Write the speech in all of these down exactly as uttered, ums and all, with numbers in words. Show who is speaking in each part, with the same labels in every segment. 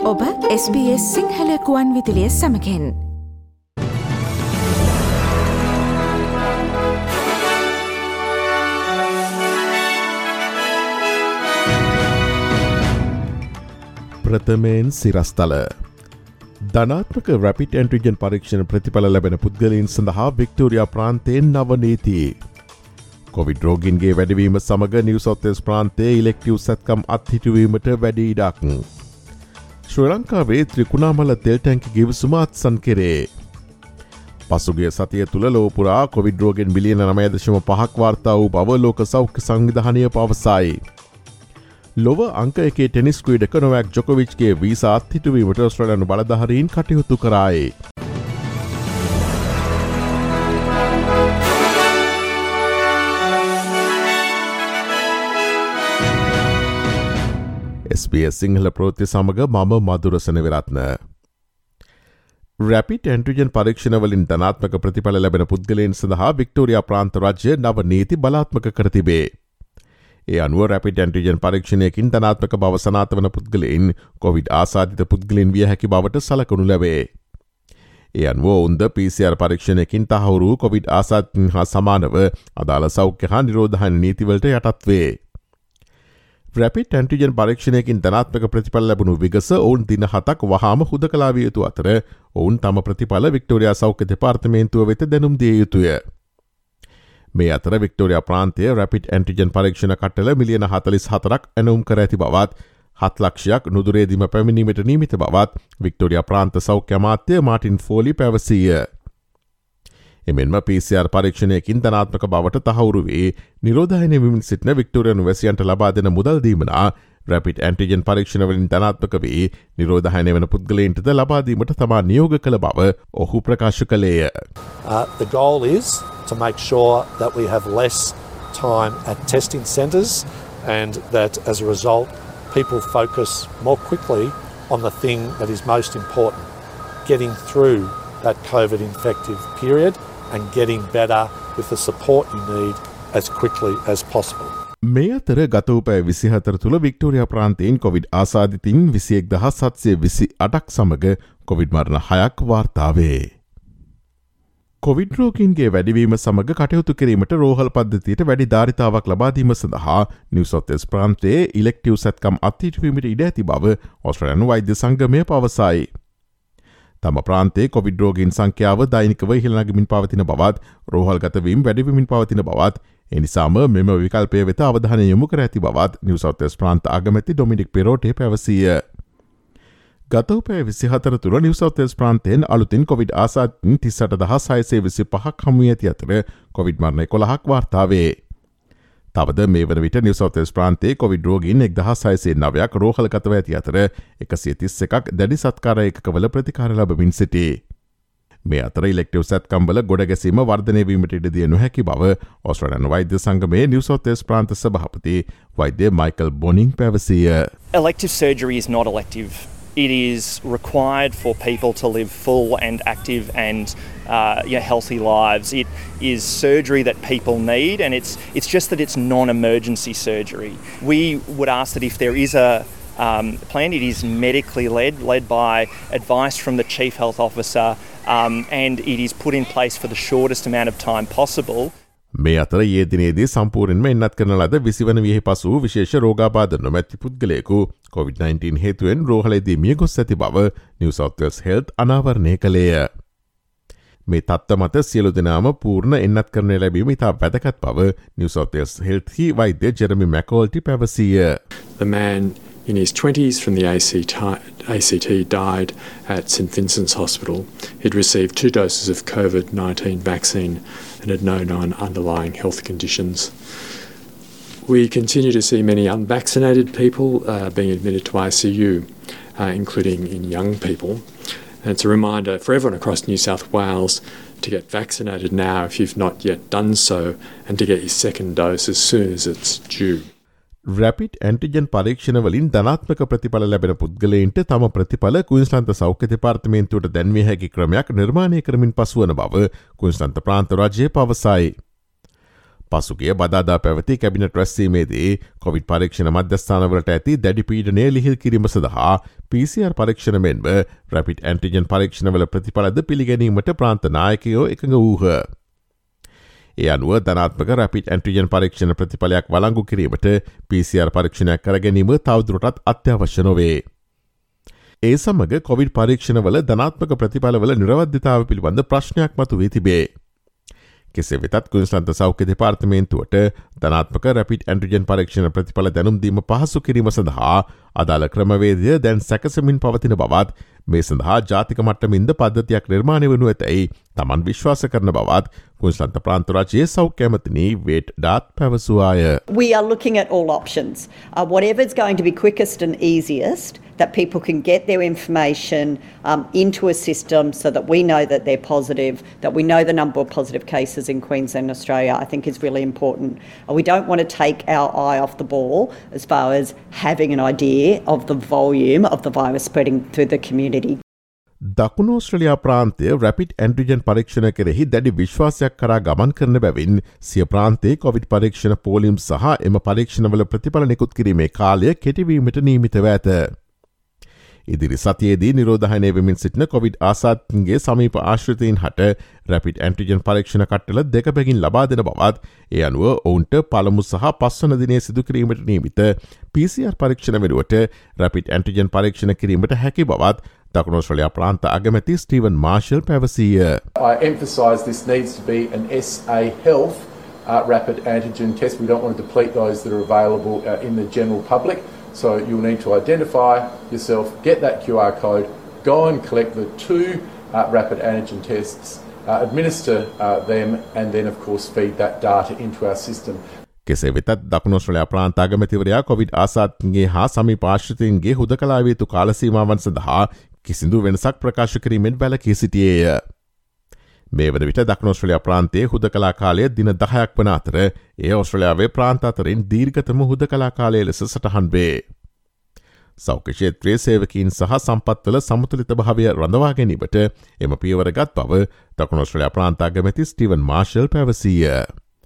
Speaker 1: ඔබ S B S Sinhala කුවන් විදුලිය සමගින්
Speaker 2: ප්‍රථමයෙන් සිරස්තල ධනාත්මක රැපිඩ් ඇන්ටිජන් පරීක්ෂණ ප්‍රතිඵල ලැබෙන පුද්ගලයන් සඳහා වික්ටෝරියා ප්‍රාන්තයෙන් නව නීති. කොවිඩ් රෝගීන්ගේ වැඩිවීම සමග නිව් සවුත් වේල්ස් ප්‍රාන්තයේ ඉලෙක්ටිව් සැත්කම් අත්හිටුවීමට වැඩි ඉඩක්. ශ්‍රී ලංකාවේ ත්‍රිකුණාමල තෙල් ටැංකි ගිවිසුම අත්සන් කෙරේ. පසුගිය සතිය තුළ ලොව පුරා කොවිඩ් රෝගීන් මිලියන නවය දශම පහක් වාර්තා වූ බව ලෝක සෞඛ්‍ය සංවිධානය පවසයි. ලොව අංක එකේ ටෙනිස් ක්‍රීඩක නොවැක් ජොකොවිච්ගේ වීසා අත්හිටුවීමට ඔස්ට්‍රේලියානු බලධාරීන් කටයුතු කරයි. එස් බී එස් සිංහල ප්‍රවෘත්ති සමග මම මధుරසන විරත්න. රැපිඩ් ඇන්ටිජන් පරීක්ෂණවලින් ධනාත්මක ප්‍රතිඵල ලැබෙන පුද්ගලයන් සඳහා වික්ටෝරියා ප්‍රාන්ත රජය නව නීති බලාත්මක කර තිබේ. ඒ අනුව රැපිඩ් ඇන්ටිජන් පරීක්ෂණයකින් ධනාත්මක බව සනාථ වන පුද්ගලයන් කොවිඩ් ආසාදිත පුද්ගලයන් විය හැකි බවට සලකනු ලැබේ. ඒ අනුව ඔවුන්ද පී සී ආර් පරීක්ෂණයකින් තහවුරු කොවිඩ් ආසාදිතයින් හා සමානව අදාළ සෞඛ්‍ය හා නිරෝධායන නීතිවලට යටත් වේ. රැපිඩ් ඇන්ටිජන් පරීක්ෂණයකින් ධනාත්මක ප්‍රතිඵල ලැබුණු විගස ඔවුන් දින හතක් වහාම හුදකලා විය යුතු අතර ඔවුන් තම ප්‍රතිඵල වික්ටෝරියා සෞඛ්‍ය දෙපාර්තමේන්තුව වෙත දැනුම් දිය යුතුය. මේ අතර වික්ටෝරියා ප්‍රාන්තයේ රැපිඩ් ඇන්ටිජන් පරීක්ෂණ කට්ටල මිලියන හතළිස් හතරක් ඇනවුම් කර ඇති බවත් හත් ලක්ෂයක් නුදුරේදීම පැමිණීමට නියමිත බවත් වික්ටෝරියා ප්‍රාන්ත සෞඛ්‍ය අමාත්‍ය මාටින් ෆෝලි පැවසීය. එමෙන්ම පී සී ආර් පරීක්ෂණයකින් ධනාත්මක බවට තහවුරු වී නිරෝධායනය වෙමින් සිටින වික්ටෝරියානු වැසියන්ට ලබා දෙන මුදල් දීමනා රැපිඩ් ඇන්ටිජන් පරීක්ෂණවලින් ධනාත්මක වී නිරෝධායනය වන පුද්ගලයන්ටද ලබා දීමට තමා නියෝග කළ බව ඔහු ප්‍රකාශ කළේය.
Speaker 3: Uh, the goal is to make sure that we have less time at testing centres and that as a result people focus more quickly on the thing that is most important, getting through that COVID infective period and getting better with the support you need as quickly as possible.
Speaker 2: මේ අතර ගත වූ පැය විසිහතර තුළ Victoria ප්‍රාන්තයෙන් Covid ආසාදිතින් විසිඑක් දහස් හත්සිය විසි අටක් සමග කොවිඩ් මරණ හයක් වාර්තා වේ. කොවිඩ් රෝගීන්ගේ වැඩිවීම සමග කටයුතු කිරීමට රෝහල් පද්ධතියට වැඩි ධාරිතාවක් ලබා දීම සඳහා නිව් සවුත් වේල්ස් ප්‍රාන්තයේ ඉලෙක්ටිව් සැත්කම් අත්හිටුවීමට ඉඩ ඇති බව ඔස්ට්‍රේලියානු වෛද්‍ය සංගමය පවසයි. තම ප්‍රාන්තයේ කොවිඩ් රෝගීන් සංඛ්‍යාව දෛනිකව ඉහළ නගමින් පවතින බවත් රෝහල් ගතවීම වැඩිවෙමින් පවතින බවත් එනිසාම මෙම විකල්පය වෙත අවධානය යොමු කර ඇති බවත් නිව් සවුත් වේල්ස් ප්‍රාන්ත අගමැති ඩොමිනික් පෙරෝටේ පැවසීය. ගත වූ පැය විසිහතර තුළ නිව් සවුත් වේල්ස් ප්‍රාන්තයෙන් අලුතින් කොවිඩ් ආසාදිතයින් තිස් අට දහස් හයසිය විසි පහක් හමු වී ඇති අතර කොවිඩ් මරණ එකොළහක් වාර්තා වේ. තවද මේ වන විට නිව් සවුත් වේල්ස් ප්‍රාන්තයේ කොවිඩ් රෝගීන් එක්දහස් හයසිය නවයක් රෝහල් ගතව ඇති අතර එකසිය තිස් එකක් දැඩි සත්කාර ඒකකවල ප්‍රතිකාර ලැබමින් සිටී. මේ අතර ඉලෙක්ටිව් සැත්කම්වල ගොඩගැසීම වර්ධනය වීමට ඉඩ දිය නොහැකි බව ඔස්ට්‍රේලියානු වෛද්‍ය සංගමයේ නිව් සවුත් වේල්ස් ප්‍රාන්ත සභාපති වෛද්‍ය මයිකල් බොනිං පැවසීය.
Speaker 4: Elective surgery is not elective. It is required for people to live full and active and uh, yeah, healthy lives. It is surgery that people need, and it's it's just that it's non-emergency surgery. We would ask that if there is a um, plan, it is medically led, led by advice from the Chief Health Officer, um, and it is put in place for the shortest amount of time possible.
Speaker 2: මේ අතර ඒ දිනේදී සම්පූර්ණයෙන්ම එන්නත් කරන ලද විසිවන වියෙහි පසු විශේෂ රෝගාබාධ නොමැති පුද්ගලයෙකු කොවිඩ් නයින්ටීන් හේතුවෙන් රෝහලේදී මිය ගොස් ඇති බව නිව් සවුත් වේල්ස් හෙල්ත් අනාවරණය කළේය. මේ තත්ත්ව මත සියලු දෙනාම පූර්ණ එන්නත් කරන ලැබීම ඉතා වැදගත් බව නිව් සවුත් වේල්ස් හෙල්ත්හි වෛද්‍ය ජෙරමි මැකෝල්ටි පැවසීය.
Speaker 5: The man in his twenties from the A C T died at St Vincent's Hospital. He'd received two doses of COVID nineteen vaccine and had no known underlying health conditions. We continue to see many unvaccinated people uh, being admitted to I C U, uh, including in young people. And it's a reminder for everyone across New South Wales to get vaccinated now if you've not yet done so, and to get your second dose as soon as it's due.
Speaker 2: Rapid antigen පරීක්ෂණවලින් ධනාත්මක ප්‍රතිඵල ලැබෙන පුද්ගලයන්ට තම ප්‍රතිඵල කුයින්ස්ලන්ත සෞඛ්‍ය දෙපාර්තමේන්තුවට දැන්විය හැකි ක්‍රමයක් නිර්මාණය කරමින් පසුවන බව කුයින්ස්ලන්ත ප්‍රාන්ත රජය පවසයි. පසුගිය බදාදා පැවති කැබිනට් රැස්වීමේදී කොවිඩ් පරීක්ෂණ මධ්‍යස්ථානවලට ඇති දැඩි පීඩනය ලිහිල් කිරීම සඳහා පී සී ආර් පරීක්ෂණ මෙන්ම රැපිඩ් ඇන්ටිජන් පරීක්ෂණවල ප්‍රතිඵලද පිළිගැනීමට ප්‍රාන්ත නායකයෝ එකඟ වූහ. ඒ අනුව ධනාත්මක රැපිඩ් ඇන්ටිජන් පරීක්ෂණ ප්‍රතිඵලයක් වළංගු කිරීමට පී සී ආර් පරීක්ෂණයක් කර ගැනීම තවදුරටත් අත්‍යවශ්‍ය නොවේ. ඒ සමග කොවිඩ් පරීක්ෂණවල ධනාත්මක ප්‍රතිඵලවල නිරවද්‍යතාව පිළිබඳ ප්‍රශ්නයක් මතුවී තිබේ. කෙසේ වෙතත් කුයින්ස්ලන්ත සෞඛ්‍ය දෙපාර්තමේන්තුවට ධනාත්මක රැපිඩ් ඇන්ටිජන් පරීක්ෂණ ප්‍රතිඵල දැනුම් දීම පහසු කිරීම සඳහා අදාළ ක්‍රමවේදය දැන් සැකසමින් පවතින බවත් මේ සඳහා ජාතික මට්ටමින්ද පද්ධතියක් නිර්මාණය වනු ඇතැයි තමන් විශ්වාස කරන බවත් කුයින්ස්ලන්ත ප්‍රාන්ත රජයේ සෞඛ්‍ය ඇමතිනි වේට් ඩාත් පැවසුවාය.
Speaker 6: We are looking at all options. Uh, whatever's going to be quickest and easiest that people can get their information um, into a system so that we know that they're positive, that we know the number of positive cases in Queensland and Australia, I think is really important. Uh, we don't want to take our eye off the ball as far as having an idea of the volume of the virus spreading through the community.
Speaker 2: දකුණු Australia ප්‍රාන්තය rapid antigen පරීක්ෂණ කෙරෙහි දැඩි විශ්වාසයක් කරා ගමන් කරන බැවින් සිය ප්‍රාන්තයේ කොවිඩ් පරීක්ෂණ පෝලිම් සහ එම පරීක්ෂණවල ප්‍රතිඵල නිකුත් කිරීමේ කාලය කෙටිවීමට නීමිතව ඇත. ඉදිරි සතියේදී නිරෝධහනය වෙමින් සිටින කොවිඩ් ආසාදන්ගේ සමීප ආශ්‍රිතීන් හට රැපිඩ් ඇන්ටිජන් පරීක්ෂණ කට්ටල දෙක බැගින් ලබා දෙන බවත් ඒ අනුව ඔවුන්ට පළමු සහ පස්වන දිනේ සිදු කිරීමට නීමිත පී සී ආර් පරීක්ෂණ වෙනුවට රැපිඩ් ඇන්ටිජන් පරීක්ෂණ කිරීමට හැකි බවත් දකුණු ඔස්ට්‍රේලියා ප්‍රාන්ත අගමැති ස්ටීවන් මාර්ෂල් පැවසීය.
Speaker 7: I emphasise this needs to be an S A Health uh, rapid antigen test. We don't want to deplete those that are available uh, in the general public. So you'll need to identify yourself, get that Q R code, go and collect the two uh, rapid antigen tests, uh, administer uh, them, and then of course feed that data into our system.
Speaker 2: කෙසේ වෙතත් දකුණු Australia ප්‍රාන්ත අගමැතිවරයා Covid ආසාදන්ගේ හා සමීප ආශ්‍රිතයින්ගේ හුදකලා විය යුතු කාලසීමාවන් සඳහා කිසිදු වෙනසක් ප්‍රකාශ කිරීමෙන් වැළකී සිටියේය. මේ වන විට දකුණු ඔස්ට්‍රේලියා ප්‍රාන්තයේ හුදකලා කාලය දින දහයක් වන අතර ඒ ඔස්ට්‍රේලියාවේ ප්‍රාන්ත අතරින් දීර්ඝතම හුදකලා කාලය ලෙස සටහන් වේ. සෞඛ්‍ය ක්ෂේත්‍රයේ සේවකීන් සහ සම්පත්වල සමතුලිත භාවය රඳවා ගැනීමට එම පියවරගත් බව දකුණු ඔස්ට්‍රේලියා ප්‍රාන්ත අගමැති ස්ටීවන් මාර්ෂල් පැවසීය.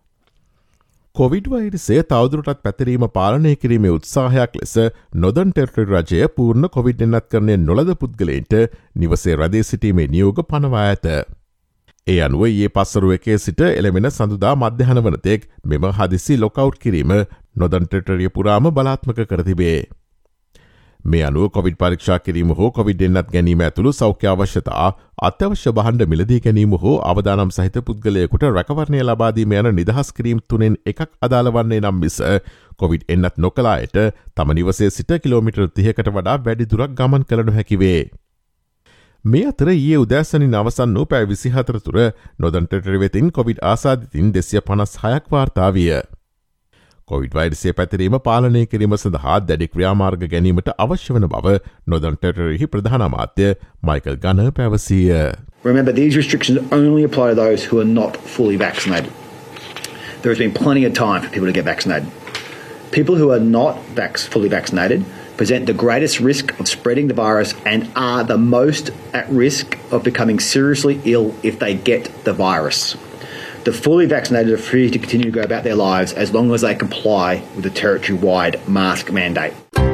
Speaker 2: කොවිඩ් වෛරසය තවදුරටත් පැතිරීම පාලනය කිරීමේ උත්සාහයක් ලෙස නොදන් ටෙරිටරි රජය පූර්ණ කොවිඩ් එන්නත් කරණය නොලද පුද්ගලයින්ට නිවසේ රැඳී සිටීමේ නියෝග පනවා ඇත. ඒ අනුව ඊයේ පස්වරු එකේ සිට එළවෙන සඳුදා මධ්‍යහන වනතෙක් මෙම හදිසි ලොකවුට් කිරීම නොදන් ටෙරිටරිය පුරාම බලාත්මක කර තිබේ. මේ අනුව කොවිඩ් පරීක්ෂා කිරීම හෝ කොවිඩ් එන්නත් ගැනීම ඇතුළු සෞඛ්‍ය අවශ්‍යතා අත්‍යවශ්‍ය බහණ්ඩ මිලදී ගැනීම හෝ අවදානම් සහිත පුද්ගලයෙකුට රැකවරණය ලබාදීම යන නිදහස් කිරීම් තුනෙන් එකක් අදාළ වන්නේ නම් මිස කොවිඩ් එන්නත් නොකලායට තම නිවසේ සිට කිලෝමීටර් තිහකට වඩා වැඩි දුරක් ගමන් කළ නොහැකිවේ. මේ අතර ඊයේ උදෑසනින් අවසන් වූ පැය විසිහතර තුර නොදන් ටෙරිටරි වෙතින් කොවිඩ් ආසාදිතින් දෙසිය පනස් හයක් වාර්තා විය. කොවිඩ් වෛරසය පැතිරීම පාලනය කිරීම සඳහා දැඩි ක්‍රියාමාර්ග ගැනීමට අවශ්‍ය වන බව නොදන් ටෙරිටරිහි ප්‍රධාන අමාත්‍ය මයිකල් ගන පැවසීය.
Speaker 8: Remember, these restrictions only apply to those who are not fully vaccinated. There has been plenty of time for people to get vaccinated. People who are not vac- fully vaccinated present the greatest risk of spreading the virus and are the most at risk of becoming seriously ill if they get the virus. The fully vaccinated are free to continue to go about their lives as long as they comply with the territory-wide mask mandate.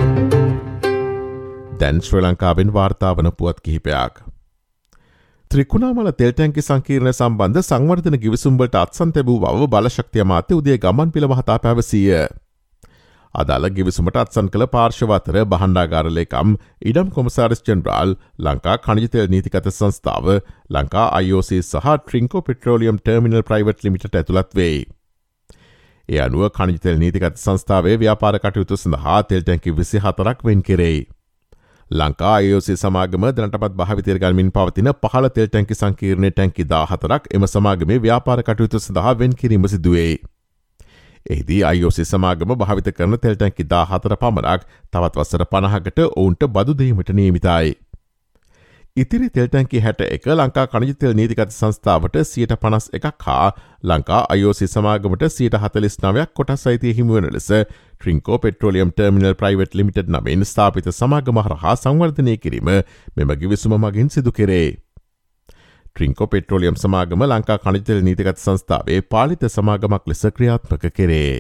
Speaker 2: දැන් ශ්‍රී ලංකාවෙන් වාර්තා වන පුවත් කිහිපයක්. ත්‍රිකුණාමල තෙල් ටැංකි සංකීර්ණ සම්බන්ධ සංවර්ධන ගිවිසුම්වලට අත්සන් තැබූ බව බලශක්ති අමාත්‍ය උදේ ගමන් පිළ මහතා පැවසීය. අදාළ ගිවිසුමට අත්සන් කළ පාර්ශව අතර බහණ්ඩාගාර ලේකම් ඉඩම් කොමසාරිස් ජෙනරාල් ලංකා ඛනිජ තෙල් නීතිගත සංස්ථාව ලංකා I O C සහ Trinco petroleum terminal private limited ඇතුළත් වෙයි. ඒ අනුව ඛනිජ තෙල් නීතිගත සංස්ථාවේ ව්‍යාපාර කටයුතු සඳහා තෙල් ටැංකි විසිහතරක් වෙන් කෙරෙයි. ලංකා I O C සමාගම දැනටමත් භාවිතයට ගනිමින් පවතින පහළ තෙල් ටැංකි සංකීර්ණයේ ටැංකි දාහතරක් එම සමාගමේ ව්‍යාපාර කටයුතු සඳහා වෙන් කිරීම සිදුවේ. එහිදී I O C සමාගම භාවිත කරන තෙල් ටැංකි දාහතර පමණක් තවත් වසර පනහකට ඔවුන්ට බදු දීමට නියමිතයි. ඉතිරි තෙල් ටැංකි හැට එක ලංකා ඛනිජ තෙල් නීතිගත සංස්ථාවට සියයට පනස් එකක් හා ලංකා I O C සමාගමට සියයට හතලිස් නවයක් කොටස් අයිතිය හිමි වන ලෙස Trinco petroleum terminal private limited නමින් ස්ථාපිත සමාගම හරහා සංවර්ධනය කිරීම මෙම ගිවිසුම මගින් සිදු කෙරේ. ට්‍රින්කෝ පෙට්‍රෝලියම් සමාගම ලංකා ඛනිජ තෙල් නීතිගත සංස්ථාවේ පාලිත සමාගමක් ලෙස ක්‍රියාත්මක කෙරේ.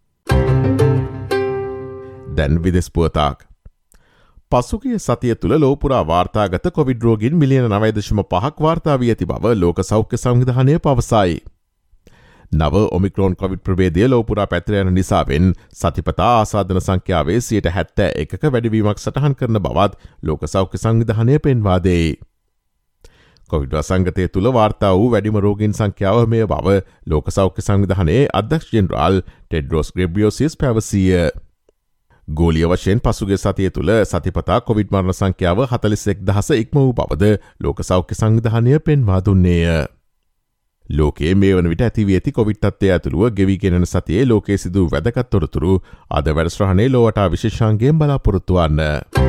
Speaker 2: දැන් විදෙස් පුවතක්. පසුගිය සතිය තුළ ලෝපුරා වාර්තාගත කොවිඩ් රෝගීන් මිලියන නවය දශම පහක් වාර්තා වී ඇති බව ලෝක සෞඛ්‍ය සංවිධානය පවසයි. නව ඔමික්‍රෝන් කොවිඩ් ප්‍රභේදය ලෝපුරා පැතිර යන නිසාවෙන් සතිපතා ආසාදන සංඛ්‍යාවේ සියයට හැත්තෑ එකක වැඩිවීමක් සටහන් කරන බවත් ලෝක සෞඛ්‍ය සංවිධානය පෙන්වා දෙයි. කොවිඩ් වසංගතය තුළ වාර්තා වූ වැඩිම රෝගීන් සංඛ්‍යාව මේ බව ලෝක සෞඛ්‍ය සංවිධානයේ අධ්‍යක්ෂ ජෙනරාල් ටෙඩ්රොස් ගෙබ්‍රියෝසිස් පැවසීය. ගෝලිය වශයෙන් පසුගේ සතිය තුළ සතිපතා කොවිඩ් මරණ සංඛ්‍යාව හතලිස් එක් දහස ඉක්ම වූ බවද ලෝක සෞඛ්‍ය සංවිධානය පෙන්වා දුන්නේය. ලෝකයේ මේ වන විට ඇතිවී ඇති කොවිඩ් තත්ත්වය ඇතුළුව ගෙවිගෙනෙන සතියේ ලෝකයේ සිදු වැදගත් තොරතුරු අද වැඩසටහනේ ලෝවටා විශේෂාංගයෙන් බලාපොරොත්තු වන්න.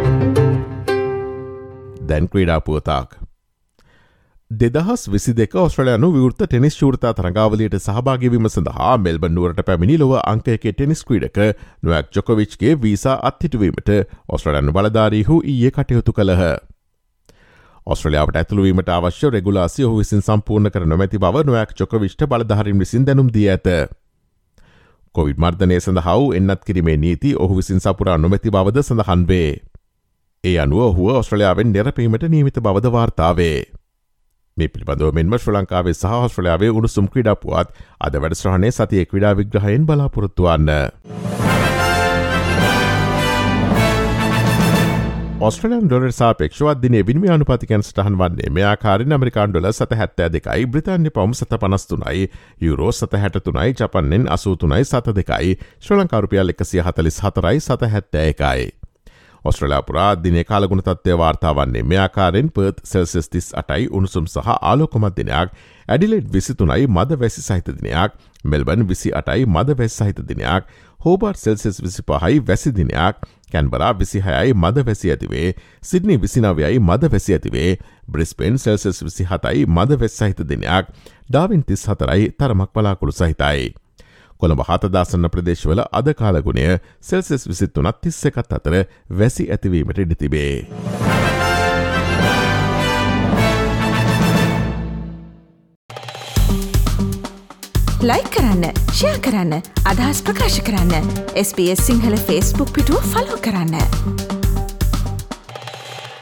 Speaker 2: දැන් ක්‍රීඩා පුවතක්. දෙදහස් විසි දෙක ඔස්ට්‍රලයානු විවෘත ටෙනිස් ශූරතා තරගාවලියට සහභාගිවීම සඳහා මෙල්බන් නුවරට පැමිණි ලොව අංක එකේ ටෙනිස් ක්‍රීඩක නොවැක් ජොකොවිච්ගේ වීසා අත්හිටුවීමට ඔස්ට්‍රලයානු බලධාරීහු ඊයේ කටයුතු කළහ. ඔස්ට්‍රලියාවට ඇතුළුවීමට අවශ්‍ය රෙගුලාසිය ඔහු විසින් සම්පූර්ණ කර නොමැති බව නොවැක් ජොකොවිච්ට බලධාරීන් විසින් දැනුම් දී ඇත. කොවිඩ් මර්ධනය සඳහා වූ එන්නත් කිරීමේ නීති ඔහු විසින් සපුරා නොමැති බවද සඳහන් වේ. ඒ අනුව ඔහුව ඔස්ට්‍රලියාවෙන් නෙරපීමට නියමිත බවද වාර්තාවේ. මේ පිළිබඳව මෙන්ම ශ්‍ර ලංකාවේ සහ ඔස්ට්‍රලියාවේ උණුසුම් ක්‍රීඩා පුවත් අද වැඩසටහනේ සතියේ ක්‍රීඩා විග්‍රහයෙන් බලාපොරොත්තු වන්න. ඔස්ට්‍රේලියානු ඩොලර් සාපේක්ෂව දිනේ විනිමය අනුපාතිකයන් සටහන් වන්නේ මේ ආකාරයෙන් ඇමරිකානු ඩොලර් සත හැත්තෑ දෙකයි, බ්‍රිතාන්‍ය පවුම් සත පනස් තුනයි, යුරෝ සත හැට තුනයි, ජපන්නෙන් අසූ තුනයි සත දෙකයි, ශ්‍රී ලංකා රුපියල් එකසිය හතලිස් හතරයි සත හැත්තෑ එකයි. ඔස්ට්‍රේලියා පුරා දිනේ කාලගුණ තත්ත්වය වාර්තා වන්නේ මේ ආකාරයෙන් පර්ත් සෙල්සියස් තිස් අටයි උණුසුම් සහ ආලෝකමත් දිනයක්, ඇඩිලේඩ් විසි තුනයි මද වැසි සහිත දිනයක්, මෙල්බර්න් විසි අටයි මද වැසි සහිත දිනයක්, හෝබාර්ට් සෙල්සියස් විසි පහයි වැසි දිනයක්, කැන්බරා විසි හයයි මද වැසි ඇතිවේ, සිඩ්නි විසි නවයයි මද වැසි ඇතිවේ, බ්‍රිස්බේන් සෙල්සියස් විසි හතයි මද වැසි සහිත දිනයක්, ඩාවින් තිස් හතරයි තරමක් බලාකුළු සහිතයි. කොළඹ හතදාසන්න ප්‍රදේශවල අද කාලගුණය සෙල්සියස් විසි තුනත් තිස් එකත් අතර වැසි ඇතිවීමට ඉඩ තිබේ.
Speaker 1: ලයික් කරන්න, ෂෙයා කරන්න, අදහස් ප්‍රකාශ කරන්න. S B S Sinhala Facebook පිටුව ෆලෝ කරන්න.